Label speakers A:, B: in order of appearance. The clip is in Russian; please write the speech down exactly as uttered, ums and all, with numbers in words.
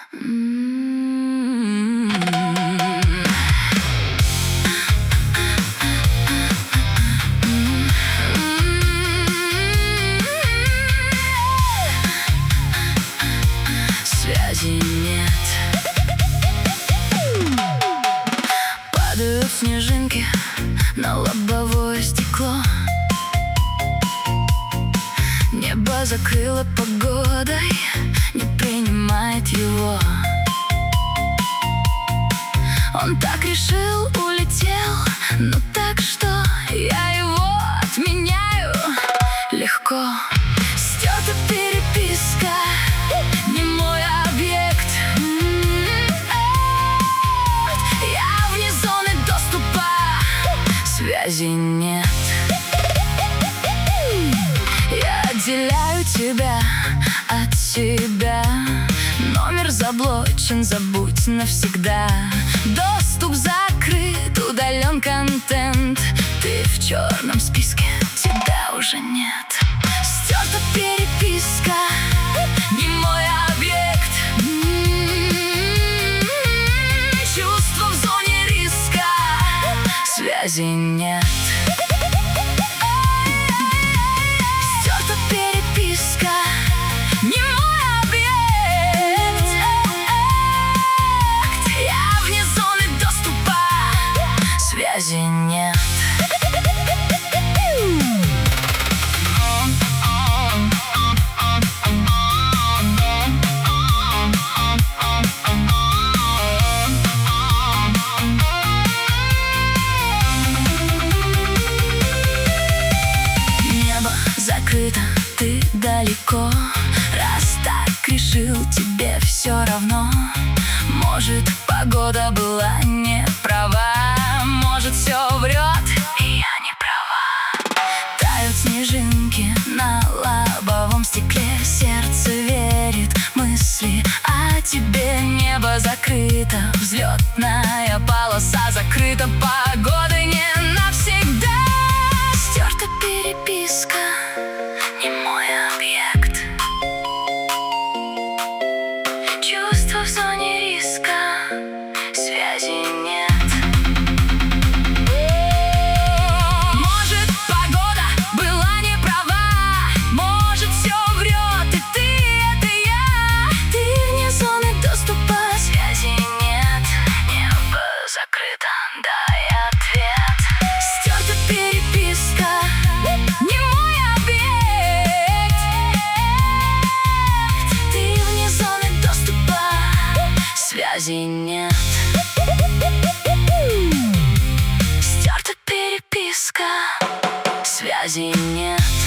A: М-м-м. Связи нет. Падают снежинки на лобовое стекло. Небо закрыло погодой, не принимает его. Он так решил, улетел, но так что я его отменяю легко. Стерта переписка, не мой объект. Я вне зоны доступа, связи нет. Я отделяю тебя от себя. Номер заблочен, забудь навсегда. Доступ закрыт, удален контент. Ты в черном списке, тебя уже нет. Стерта переписка, не мой объект. М-м-м. Чувство в зоне риска, связи нет. Стерта переписка, не мой объект. Я вне зоны доступа, связи нет. Закрыто, ты далеко. Раз так решил, тебе все равно. Может, погода была не права, может, все врет, и я не права. Тают снежинки на лобовом стекле. Сердце верит, мысли о тебе. Небо закрыто, взлетная полоса закрыта. Погода не навсегда. Стерта переписка, не мой объект. Чувство в зоне риска, связи нет. Может, погода была не права, может, все врет, и ты — это я. Ты вне зоны доступа, связи нет. Небо закрыто, дай ответ. Стерта переписка, не мой объект. Ты вне зоны доступа, связи нет. Стерта переписка, связи нет.